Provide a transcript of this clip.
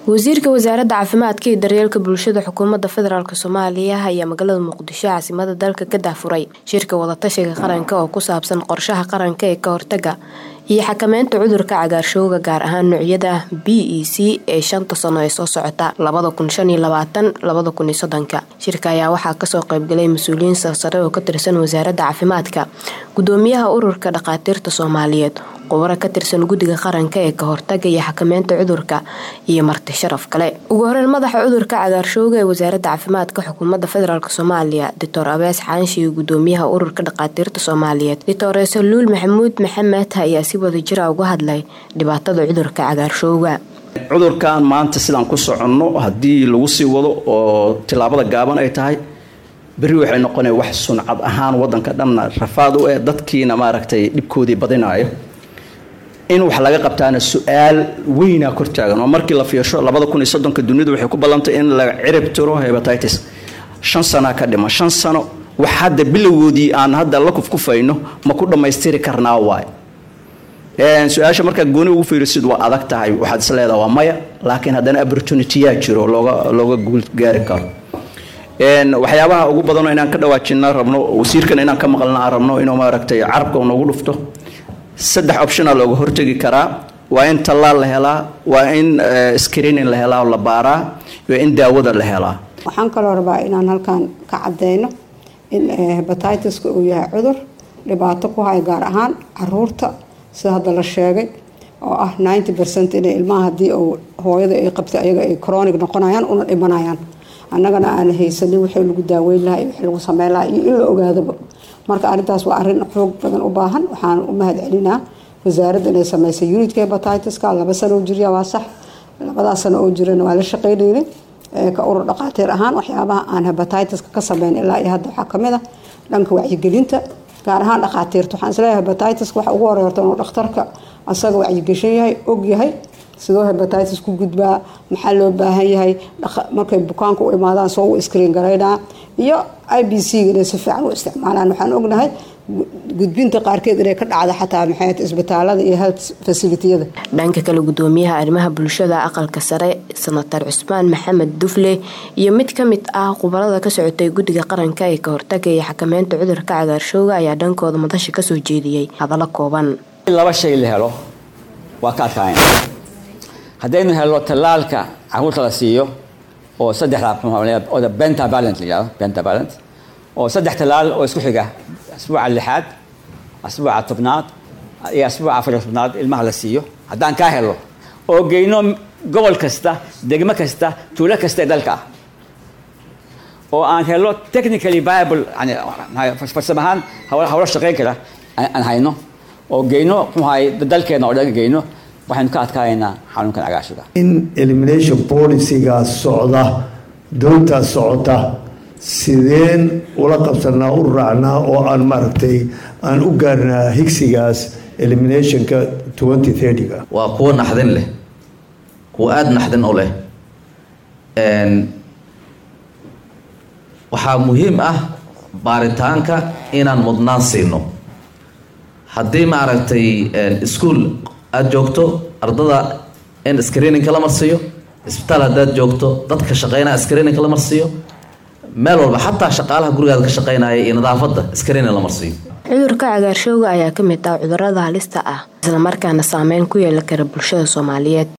wasiirka wasaaradda caafimaadka iyo daryeelka bulshada xukuumadda federaalk Soomaaliya ayaa magaalada Muqdisho caasimada dalka ka daafuray shirka wada tashiga qaranka oo ku saabsan qorshaha qaranka ee ka hortagga iyo xakameynta cudurka cagaarshowga gaar ahaan noocyada BEC ee 5 sano ee soo socota 2025-2030. Shirka ayaa waxaa kasoo qaybgalay mas'uuliyiin sare oo ka tirsan wasaaradda caafimaadka, gudoomiyaha ururka dhaqaatiirta Soomaaliyeed, khubaro ka tirsan guddiga qaranka ee ka hortagga iyo xakameynta cudurka iyo marti sharaf kale. Ugu horeyn madaxa cudurka cagaarshowga ee wasaaradda caafimaadka xukuumadda federaalk Soomaaliya, Dr. Abees Xaanshi, iyo gudoomiyaha ururka dhaqaatiirta Soomaaliyeed, Dr. Saluul Maxamuud Maxamed ayaa si wadajir ah uga hadlay dhibaatada cudurka cagaarshowga. cudurkan maanta sidaan ku soconno hadii lagu sii wado oo tilaabada gaaban ay tahay bari waxay noqonay wax suncad ahaan wadanka dhanna rafaad u ee dadkiina maaragtay dhibkoodii badinaayo in wax laga qabtaana su'aal weyn ah kor taagan oo markii la fiirsho 2030 dunidu waxay ku balantay in la cirib tiro hepatitis 5 sano ka dhima 5 sano wax hadda bilowgoodii aan hadda la kufkufayno ma ku dhameystiri karnaa waay su-aasha marka gooni ugu fiirisid waa adag tahay waxaad is leedahay waa maya laakiin haddana opportunity jiro looga guul gaari karo waxyaabaha ugu badan inaan ka dhawaajina rabno wasiirkan inaan ka maqalna rabno inuu maaragtay carabka noogu dhufto 3 option looga hortagi karaa waa in tallaal la helaa waa in screening la helaa oo la baaraa iyo in daawada la helaa waxaan kaloo rabaa inaan halkan ka cadeeyno in hepatitis uu yahay cudur dhibaato ku hay gaar ahaan caruurta sida hadda la sheegay oo ah 90% inay ilmaha hadii uu hooyada ay qabtay ayaga ay chronic noqonayaan una dhimanayaan annagana aan haysanin wixii lagu daaweyn lahaa wixii lagu sameyn lahaa iyo in la ogaadaba marka arintaas waa arin xoog badan u baahan waxaan u mahadcelinaa wasaaradda inay sameysay unitka hepatitis-ka 2 sano oo jiriya waa sax 2 sano oo jirana waa la shaqeynayay ka urur dhaqaatiir ahaan waxyaabaha aan hepatitis-ka ka sameyn ilaa iyo hadda waxa kamid ah dhanka wacyigelinta gaar ahaan dhaqaatiirta waxaan isleeyahay hepatitis waxa ugu horeeyay inuu dhakhtarka asaga wacyigashan yahay og yahay sidoo hepatitis ku gudbaa maxaa loo baahan yahay markay bukaanku u imaadaan soo screen gareynaa iyo IBC-ga si fiican u isticmaalaan waxaan ognahay gudbinta qaarkeed inay ka dhacdo xataa maxay isbitaalada iyo health facility-yada. dhanka kale gudoomiyaha arrimaha bulshada aqalka sare Senator Cusmaan Maxamed Dufle iyo mid ka mid ah khubarada ka socotay guddiga qaranka ee ka hortagga iyo xakameynta cudurka cagaarshowga ayaa dhankooda madasha ka soo jeediyay hadallo kooban. laba shay la helo waa ka tahay haddaynu helo tallaalka caruurta la siiyo oo 3 oo pentavalent oo 3 tallaal oo isku xiga asbuuca 6aad asbuuca 10aad iyo asbuuca 14aad ilmaha la siiyo haddaan ka helo oo geyno gobol kasta degmo kasta tuulo kasta dalka oo aan helo technically viable yani farsamahan hawlo shaqeyn kara aan hayno oo geyno dalkeena oo dhan geyno waxaan ka adkaynaa xanuunkan cagaarshowga in elimination policy-ga socda doonta socota sideen ula qabsanaa u raacnaa oo aan maaragtay aan u gaarnaa higsigaas eliminationka 2030-ga waa kuwa naxdin leh kuwa aada naxdin u leh waxaa muhiim ah baaritaanka inaan mudnaan siino haddii maaragtay iskuol aada joogto ardada in screeningka la marsiiyo isbitaal haddaad joogto dadka shaqeynaya screeningka la marsiiyo meel walba xataa shaqaalaha gurigaada ka shaqeynaya iyo nadaafadda screening la marsiiyo cudurka cagaarshowga ayaa ka mid ah cudurrada halista ah isla markaana saameyn ku yeelan kara bulshada Soomaaliyeed.